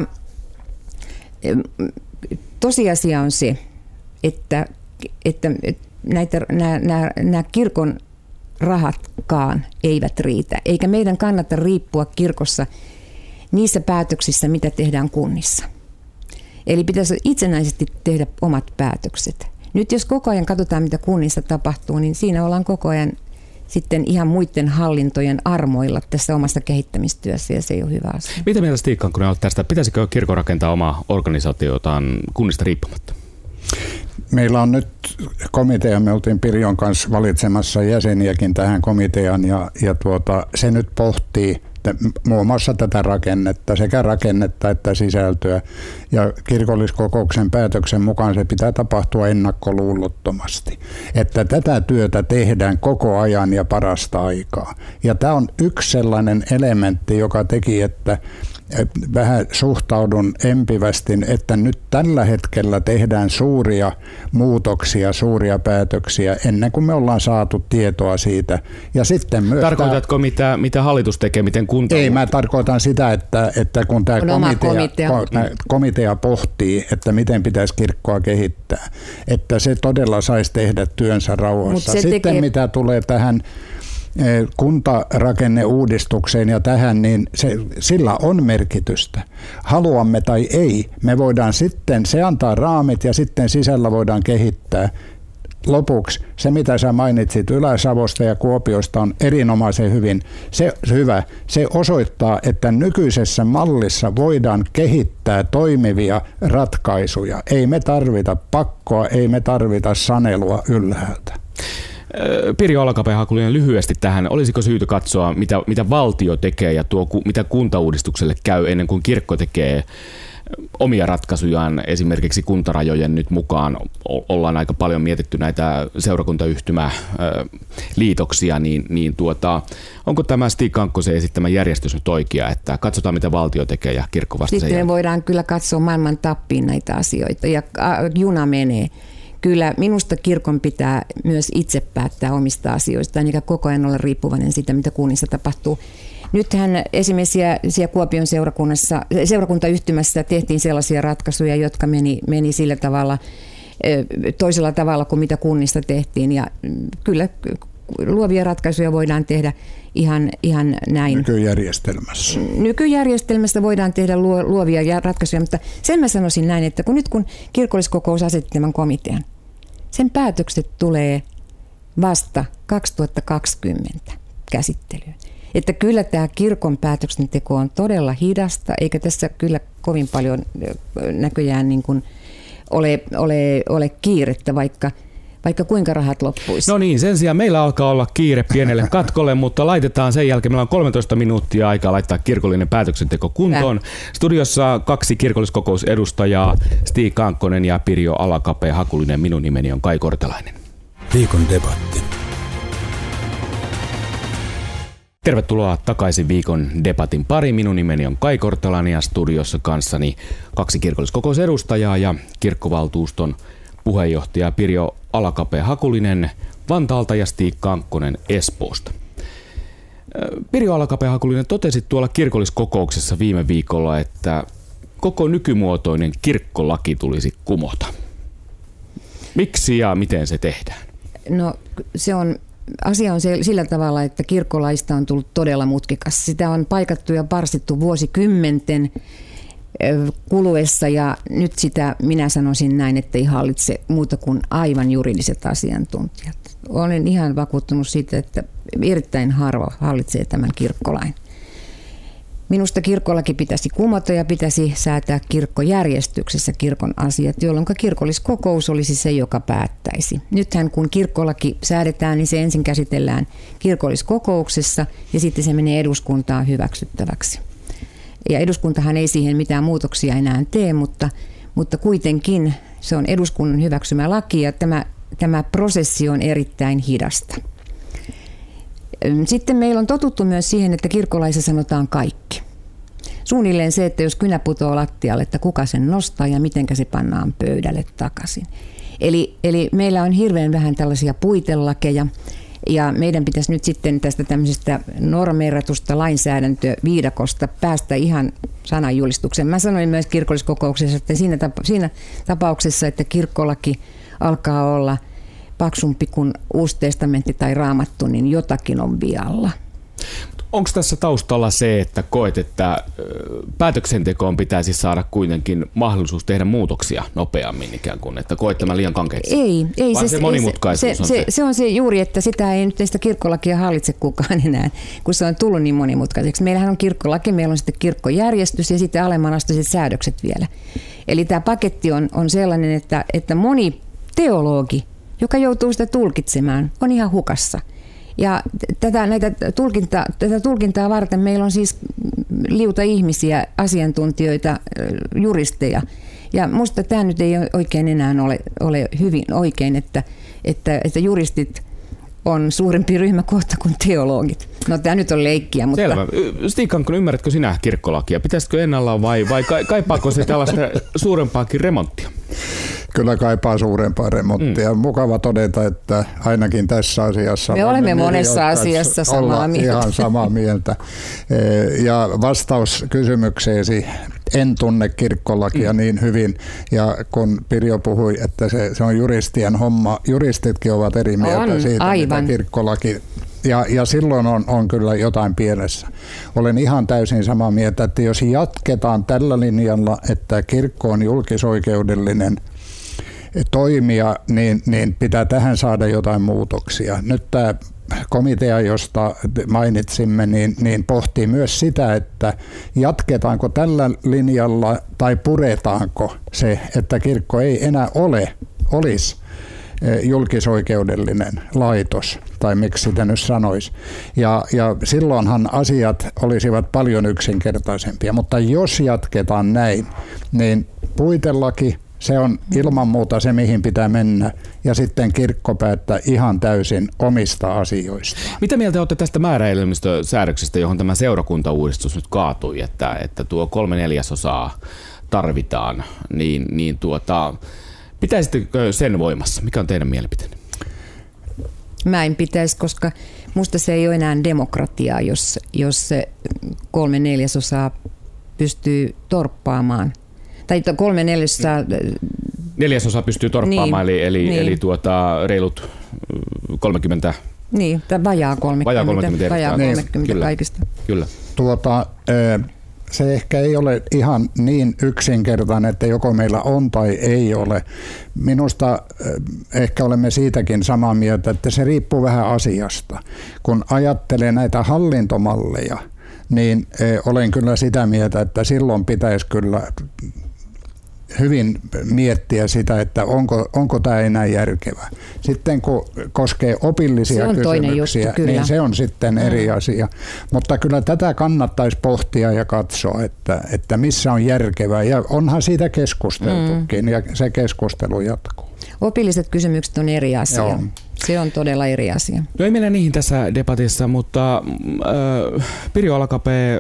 tosiasia on se, että, että näitä, nämä, nämä, nämä kirkon rahatkaan eivät riitä, eikä meidän kannata riippua kirkossa niissä päätöksissä, mitä tehdään kunnissa. Eli pitäisi itsenäisesti tehdä omat päätökset. Nyt jos koko ajan katsotaan, mitä kunnissa tapahtuu, niin siinä ollaan koko ajan sitten ihan muiden hallintojen armoilla tässä omassa kehittämistyössä, ja se ei ole hyvä asia. Mitä mieltä Stig Kankkunen olet tästä? Pitäisikö kirkon rakentaa omaa organisaatiotaan kunnista riippumatta? Meillä on nyt komitea, me oltiin Pirjon kanssa valitsemassa jäseniäkin tähän komiteaan, ja, ja tuota, se nyt pohtii muun muassa tätä rakennetta, sekä rakennetta että sisältöä. Ja kirkolliskokouksen päätöksen mukaan se pitää tapahtua ennakkoluulottomasti. Että tätä työtä tehdään koko ajan ja parasta aikaa. Ja tämä on yksi sellainen elementti, joka teki, että vähän suhtaudun empivästi, että nyt tällä hetkellä tehdään suuria muutoksia, suuria päätöksiä ennen kuin me ollaan saatu tietoa siitä. Ja sitten myös Tarkoitatko, tämä, mitä, mitä hallitus tekee, miten kunta? Ei, mä tarkoitan sitä, että, että kun tämä komitea, komitea. komitea pohtii, että miten pitäisi kirkkoa kehittää, että se todella saisi tehdä työnsä rauhassa. Sitten tekee... mitä tulee tähän kuntarakenneuudistukseen ja tähän, niin se, sillä on merkitystä. Haluamme tai ei, me voidaan sitten, se antaa raamit ja sitten sisällä voidaan kehittää. Lopuksi se, mitä sä mainitsit Ylä-Savosta ja Kuopiosta, on erinomaisen hyvin. Se, hyvä. Se osoittaa, että nykyisessä mallissa voidaan kehittää toimivia ratkaisuja. Ei me tarvita pakkoa, ei me tarvita sanelua ylhäältä. Pirjo Alakapää-Hakulinen, lyhyesti tähän. Olisiko syytä katsoa, mitä, mitä valtio tekee ja tuo, mitä kuntauudistukselle käy ennen kuin kirkko tekee omia ratkaisujaan, esimerkiksi kuntarajojen nyt mukaan? Ollaan aika paljon mietitty näitä seurakuntayhtymäliitoksia, niin, niin tuota, onko tämä Stig Kankkosen esittämä järjestys nyt oikea, että katsotaan mitä valtio tekee ja kirkko vasta sen Sitten me voidaan kyllä katsoa maailman tappiin näitä asioita ja juna menee. Kyllä minusta kirkon pitää myös itse päättää omista asioistaan, eikä koko ajan olla riippuvainen siitä, mitä kunnissa tapahtuu. Nythän esimerkiksi siellä Kuopion seurakunnassa, seurakuntayhtymässä tehtiin sellaisia ratkaisuja, jotka meni, meni sillä tavalla, toisella tavalla kuin mitä kunnissa tehtiin. Ja kyllä luovia ratkaisuja voidaan tehdä ihan, ihan näin. Nykyjärjestelmässä. Nykyjärjestelmässä voidaan tehdä luovia ratkaisuja, mutta sen mä sanoisin näin, että kun nyt kun kirkolliskokous asetti tämän komitean, sen päätökset tulee vasta kaksituhattakaksikymmentä käsittelyyn. Että kyllä tämä kirkon päätöksenteko on todella hidasta, eikä tässä kyllä kovin paljon näköjään niin kuin ole, ole, ole kiirettä, vaikka Vaikka kuinka rahat loppuisi. No niin, sen sijaan meillä alkaa olla kiire pienelle katkolle, mutta laitetaan sen jälkeen. Meillä on kolmetoista minuuttia aikaa laittaa kirkollinen päätöksenteko kuntoon. Äh. Studiossa kaksi kirkolliskokousedustajaa, Stig Kankkonen ja Pirjo Alakapee-Hakulinen. Minun nimeni on Kai Kortelainen. Viikon debatti. Tervetuloa takaisin viikon debatin pariin. Minun nimeni on Kai Kortelainen ja studiossa kanssani kaksi kirkolliskokousedustajaa ja kirkkovaltuuston puheenjohtaja Pirjo Alakapee-Hakulinen Vantaalta ja Stig Kankkonen Espoosta. Pirjo Alakapee-Hakulinen, totesit tuolla kirkolliskokouksessa viime viikolla, että koko nykymuotoinen kirkkolaki tulisi kumota. Miksi ja miten se tehdään? No se on, asia on sillä tavalla, että kirkkolaista on tullut todella mutkikas. Sitä on paikattu ja parsittu vuosikymmenten kuluessa ja nyt sitä minä sanoisin näin, että ei hallitse muuta kuin aivan juridiset asiantuntijat. Olen ihan vakuuttunut siitä, että erittäin harva hallitsee tämän kirkkolain. Minusta kirkkolaki pitäisi kumota ja pitäisi säätää kirkkojärjestyksessä kirkon asiat, jolloin kirkolliskokous olisi se, joka päättäisi. Nythän kun kirkkolaki säädetään, niin se ensin käsitellään kirkolliskokouksessa ja sitten se menee eduskuntaan hyväksyttäväksi. Ja eduskuntahan ei siihen mitään muutoksia enää tee, mutta, mutta kuitenkin se on eduskunnan hyväksymä laki ja tämä, tämä prosessi on erittäin hidasta. Sitten meillä on totuttu myös siihen, että kirkkolaissa sanotaan kaikki. Suunnilleen se, että jos kynä putoaa lattialle, että kuka sen nostaa ja miten se pannaan pöydälle takaisin. Eli, eli meillä on hirveän vähän tällaisia puitelakeja. Ja meidän pitäisi nyt sitten tästä tämmöisestä normeeratusta lainsäädäntöviidakosta päästä ihan sananjulistukseen. Mä sanoin myös kirkolliskokouksessa, että siinä, tapa, siinä tapauksessa, että kirkkolaki alkaa olla paksumpi kuin Uusi testamentti tai Raamattu, niin jotakin on vialla. Onko tässä taustalla se, että koet, että päätöksentekoon pitäisi saada kuitenkin mahdollisuus tehdä muutoksia nopeammin ikään kuin, että koet tämän liian kankeaksi? Ei, ei se, se monimutkaisuus se, on se, se. Se on se juuri, että sitä ei nyt sitä kirkkolakia hallitse kukaan enää, kun se on tullut niin monimutkaiseksi. Meillähän on kirkkolaki, meillä on sitten kirkkojärjestys ja sitten alemmanastuiset säädökset vielä. Eli tämä paketti on, on sellainen, että, että moni teologi, joka joutuu sitä tulkitsemaan, on ihan hukassa. Ja tätä, näitä tulkinta, tätä tulkintaa varten meillä on siis liuta ihmisiä, asiantuntijoita, juristeja. Ja musta tämä nyt ei oikein enää ole, ole hyvin oikein, että, että, että juristit on suurempi ryhmä kohta kuin teologit. No tämä nyt on leikkiä, mutta... Selvä. Stig Kankkonen, ymmärrätkö sinä kirkkolakia? Pitäisikö ennallaan vai, vai kaipaako se tällaista suurempaakin remonttia? Kyllä kaipaa suurempaa remonttia. Mm. Mukava todeta, että ainakin tässä asiassa... Me olemme monessa asiassa samaa mieltä. Ihan samaa mieltä. Ja vastaus kysymykseesi, en tunne kirkkolakia mm. niin hyvin. Ja kun Pirjo puhui, että se, se on juristien homma, juristitkin ovat eri mieltä on, siitä, aivan. Mitä kirkkolaki... Ja, ja silloin on, on kyllä jotain pielessä. Olen ihan täysin samaa mieltä, että jos jatketaan tällä linjalla, että kirkko on julkisoikeudellinen toimija, niin, niin pitää tähän saada jotain muutoksia. Nyt tämä komitea, josta mainitsimme, niin, niin pohtii myös sitä, että jatketaanko tällä linjalla tai puretaanko se, että kirkko ei enää ole, olisi julkisoikeudellinen laitos, tai miksi sitä nyt sanoisi. Ja, ja silloinhan asiat olisivat paljon yksinkertaisempia, mutta jos jatketaan näin, niin puitelaki, se on ilman muuta se, mihin pitää mennä, ja sitten kirkko päättää ihan täysin omista asioista. Mitä mieltä olette tästä määräenemmistösäädöksestä, johon tämä seurakuntauudistus nyt kaatui, että, että tuo kolme neljäsosaa tarvitaan, niin, niin tuota... Pitäisittekö sen voimassa? Mikä on teidän mielipiteenne? Mä en pitäisi, koska musta se ei ole enää demokratiaa, jos, jos kolme neljäsosaa pystyy torppaamaan. Tai kolme neljäsosaa... Neljäsosa pystyy torppaamaan, niin, eli, eli, niin. eli tuota, reilut kolmekymmentä... Niin, tai vajaa kolmekymmentä. Vajaa kolmekymmentä, vajaa kolmekymmentä niin, kaikista. Kyllä. Tuota, se ehkä ei ole ihan niin yksinkertainen, että joko meillä on tai ei ole. Minusta ehkä olemme siitäkin samaa mieltä, että se riippuu vähän asiasta. Kun ajattelee näitä hallintomalleja, niin olen kyllä sitä mieltä, että silloin pitäisi kyllä hyvin miettiä sitä, että onko, onko tämä enää järkevää. Sitten kun koskee opillisia kysymyksiä, juttu, niin se on sitten eri mm. asia. Mutta kyllä tätä kannattaisi pohtia ja katsoa, että, että missä on järkevää. Ja onhan siitä keskusteltukin mm. ja se keskustelu jatkuu. Opilliset kysymykset on eri asia. Joo. Se on todella eri asia. No ei mennä niihin tässä debatissa, mutta äh, Pirjo Alakapää,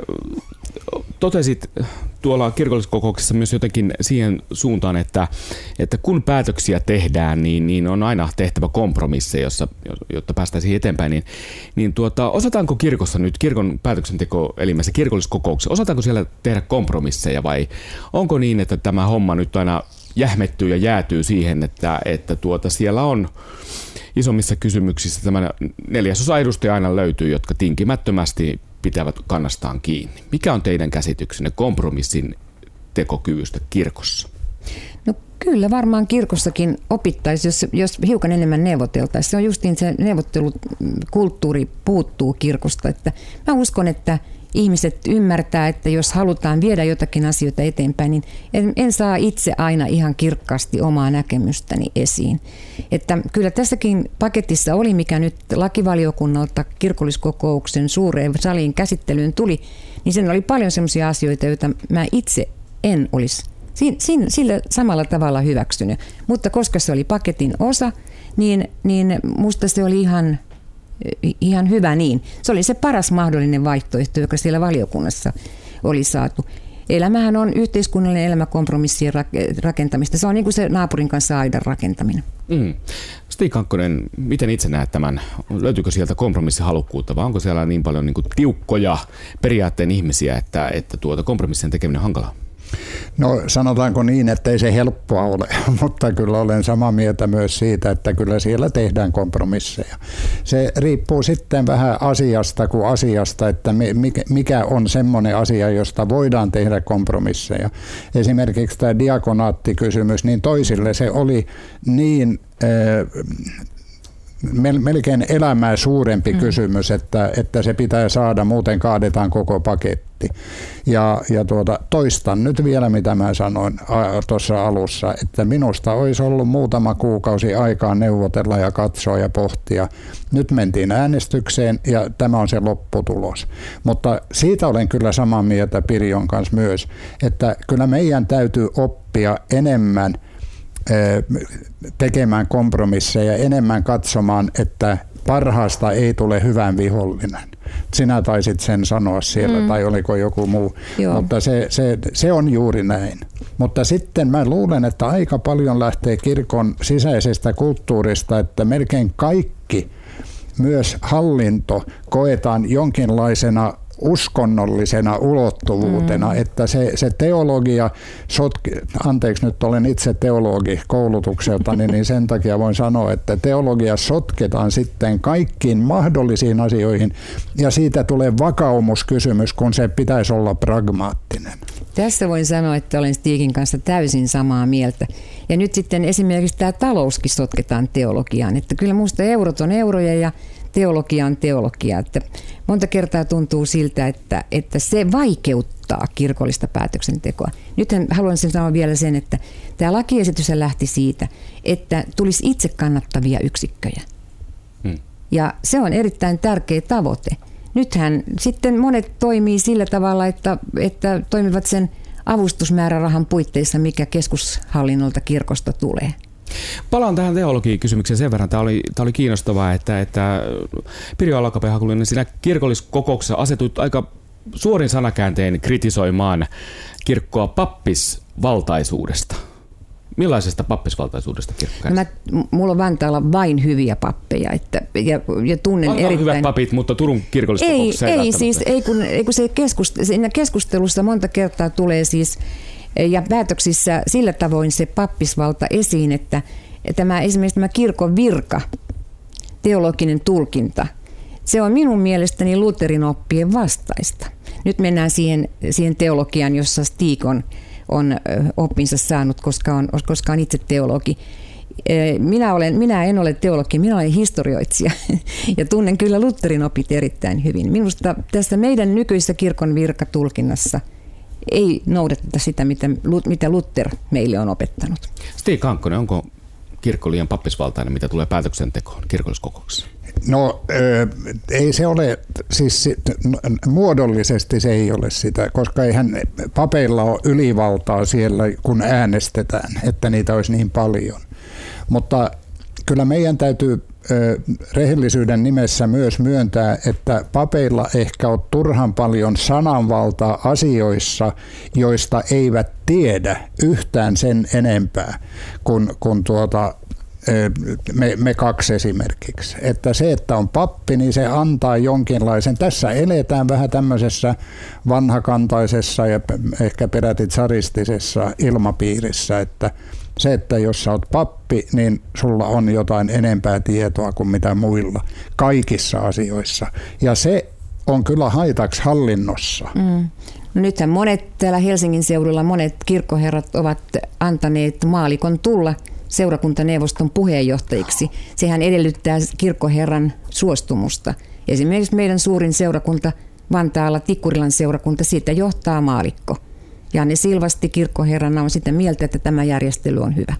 totesit tuolla kirkolliskokouksessa myös jotenkin siihen suuntaan, että, että kun päätöksiä tehdään, niin, niin on aina tehtävä kompromisseja, jossa, jotta päästäisiin eteenpäin. Niin, niin tuota, osataanko kirkossa nyt, kirkon päätöksentekoelimessä, kirkolliskokouksessa, osataanko siellä tehdä kompromisseja vai onko niin, että tämä homma nyt aina jähmettyy ja jäätyy siihen, että, että tuota, siellä on isommissa kysymyksissä tämä neljäsosa edustajia aina löytyy, jotka tinkimättömästi pitävät kannastaan kiinni. Mikä on teidän käsityksenne kompromissin tekokyvystä kirkossa? No kyllä varmaan kirkossakin opittaisiin, jos, jos hiukan enemmän neuvoteltaisiin. Se on justiin se neuvottelukulttuuri puuttuu kirkosta. Että mä uskon, että ihmiset ymmärtää, että jos halutaan viedä jotakin asioita eteenpäin, niin en, en saa itse aina ihan kirkkaasti omaa näkemystäni esiin. Että kyllä tässäkin paketissa oli, mikä nyt lakivaliokunnalta kirkolliskokouksen suureen saliin käsittelyyn tuli, niin sen oli paljon sellaisia asioita, joita mä itse en olisi sillä samalla tavalla hyväksynyt. Mutta koska se oli paketin osa, niin, niin musta se oli ihan... Ihan hyvä niin. Se oli se paras mahdollinen vaihtoehto, joka siellä valiokunnassa oli saatu. Elämähän on yhteiskunnallinen elämäkompromissien rakentamista. Se on niin kuin se naapurin kanssa aidan rakentaminen. Mm. Stig Kankkonen, miten itse näet tämän? Löytyykö sieltä kompromissihalukkuutta vai onko siellä niin paljon niin kuin tiukkoja periaatteen ihmisiä, että, että tuota kompromissien tekeminen on hankalaa? No sanotaanko niin, että ei se helppoa ole, mutta kyllä olen samaa mieltä myös siitä, että kyllä siellä tehdään kompromisseja. Se riippuu sitten vähän asiasta kuin asiasta, että mikä on semmoinen asia, josta voidaan tehdä kompromisseja. Esimerkiksi tämä diakonaattikysymys, niin toisille se oli niin... Äh, melkein elämää suurempi mm. kysymys, että, että se pitää saada, muuten kaadetaan koko paketti. Ja, ja tuota, toistan nyt vielä, mitä mä sanoin tuossa alussa, että minusta olisi ollut muutama kuukausi aikaa neuvotella ja katsoa ja pohtia. Nyt mentiin äänestykseen ja tämä on se lopputulos. Mutta siitä olen kyllä samaa mieltä Pirjon kanssa myös, että kyllä meidän täytyy oppia enemmän tekemään kompromisseja, enemmän katsomaan, että parhaasta ei tule hyvän vihollinen. Sinä taisit sen sanoa siellä, mm. tai oliko joku muu, Joo. mutta se, se, se on juuri näin. Mutta sitten mä luulen, että aika paljon lähtee kirkon sisäisestä kulttuurista, että melkein kaikki, myös hallinto, koetaan jonkinlaisena uskonnollisena ulottuvuutena, mm. että se, se teologia, sotki, anteeksi nyt olen itse teologi koulutukseltani, niin sen takia voin sanoa, että teologia sotketaan sitten kaikkiin mahdollisiin asioihin ja siitä tulee vakaumuskysymys, kun se pitäisi olla pragmaattinen. Tässä voin sanoa, että olen Stigin kanssa täysin samaa mieltä. Ja nyt sitten esimerkiksi tämä talouskin sotketaan teologiaan, että kyllä minusta eurot on euroja ja teologia on teologia. Että monta kertaa tuntuu siltä, että, että se vaikeuttaa kirkollista päätöksentekoa. Nyt haluan sen sanoa vielä sen, että tämä lakiesitys lähti siitä, että tulisi itse kannattavia yksikköjä. Hmm. Ja se on erittäin tärkeä tavoite. Nythän sitten monet toimii sillä tavalla, että, että toimivat sen avustusmäärärahan puitteissa, mikä keskushallinnolta kirkosta tulee. Palaan tähän teologiakysymykseen sen verran. Tämä oli, tämä oli kiinnostavaa, että, että Pirjo Alakapää-Hakulinen, siinä kirkolliskokouksessa asetuit aika suorin sanakääntein kritisoimaan kirkkoa pappisvaltaisuudesta. Millaisesta pappisvaltaisuudesta kirkko no mulla on Vantaalla vain hyviä pappeja. Että, ja, ja tunnen Vantaalla erittäin... hyvät papit, mutta Turun kirkolliskokouksessa ei, ei siis, ei kun, ei kun se keskust... siinä keskustelussa monta kertaa tulee siis ja päätöksissä sillä tavoin se pappisvalta esiin, että tämä, esimerkiksi tämä kirkon virka, teologinen tulkinta, se on minun mielestäni Lutherin oppien vastaista. Nyt mennään siihen, siihen teologiaan, jossa Stig on, on oppinsa saanut, koska on, koska on itse teologi. Minä, olen, minä en ole teologi, minä olen historioitsija ja tunnen kyllä Lutherin opit erittäin hyvin. Minusta tässä meidän nykyisessä kirkon virkatulkinnassa ei noudateta sitä, mitä, mitä Luther meille on opettanut. Stig Kankkonen, onko kirkko liian pappisvaltainen, mitä tulee päätöksentekoon kirkolliskokouksessa? No ei se ole, siis muodollisesti se ei ole sitä, koska eihän papeilla ole ylivaltaa siellä, kun äänestetään, että niitä olisi niin paljon. Mutta kyllä meidän täytyy rehellisyyden nimessä myös myöntää, että papeilla ehkä on turhan paljon sananvaltaa asioissa, joista eivät tiedä yhtään sen enempää kuin, kuin tuota, me, me kaksi esimerkiksi. Että se, että on pappi, niin se antaa jonkinlaisen. Tässä eletään vähän tämmöisessä vanhakantaisessa ja ehkä peräti tsaristisessa ilmapiirissä, että se, että jos sä oot pappi, niin sulla on jotain enempää tietoa kuin mitä muilla kaikissa asioissa. Ja se on kyllä haitaksi hallinnossa. Mm. No nythän monet täällä Helsingin seudulla, monet kirkkoherrat ovat antaneet maallikon tulla seurakuntaneuvoston puheenjohtajiksi. Sehän edellyttää kirkkoherran suostumusta. Esimerkiksi meidän suurin seurakunta Vantaalla, Tikkurilan seurakunta, siitä johtaa maallikko. Janne Silvasti kirkkoherrana on sitä mieltä, että tämä järjestely on hyvä.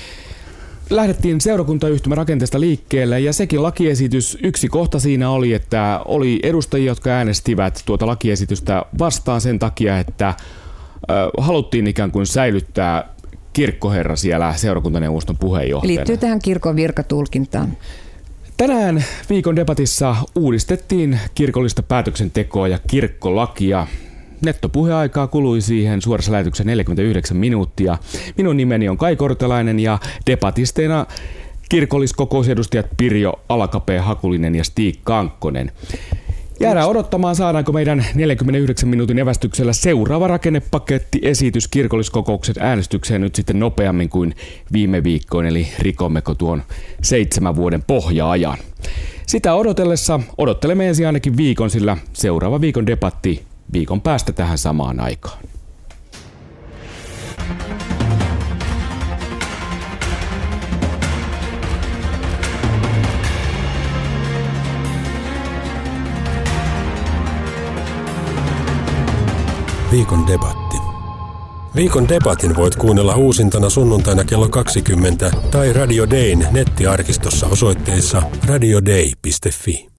Lähdettiin seurakuntayhtymän rakenteesta liikkeelle ja sekin lakiesitys, yksi kohta siinä oli, että oli edustajia, jotka äänestivät tuota lakiesitystä vastaan sen takia, että äh, haluttiin ikään kuin säilyttää kirkkoherra siellä seurakuntaneuvoston puheenjohtajana. Liittyy tähän kirkon virkatulkintaan. Tänään viikon debatissa uudistettiin kirkollista päätöksentekoa ja kirkkolakia. Nettopuheaikaa kului siihen suorassa lähetyksessä neljäkymmentäyhdeksän minuuttia. Minun nimeni on Kai Kortelainen ja debatisteina kirkolliskokousedustajat Pirjo Alakapää-Hakulinen ja Stig Kankkonen. Jäädään odottamaan, saadaanko meidän neljänkymmenenyhdeksän minuutin evästyksellä seuraava rakennepakettiesitys kirkolliskokouksen äänestykseen nyt sitten nopeammin kuin viime viikkoon, eli rikommeko tuon seitsemän vuoden pohja-ajan. Sitä odotellessa odottelemme ensin ainakin viikon, sillä seuraava viikon debatti viikon päästä tähän samaan aikaan. Viikon debatti. Viikon debatin voit kuunnella uusintana sunnuntaina kello kaksikymmentä tai Radio Dayn nettiarkistossa osoitteessa radiodei piste fi.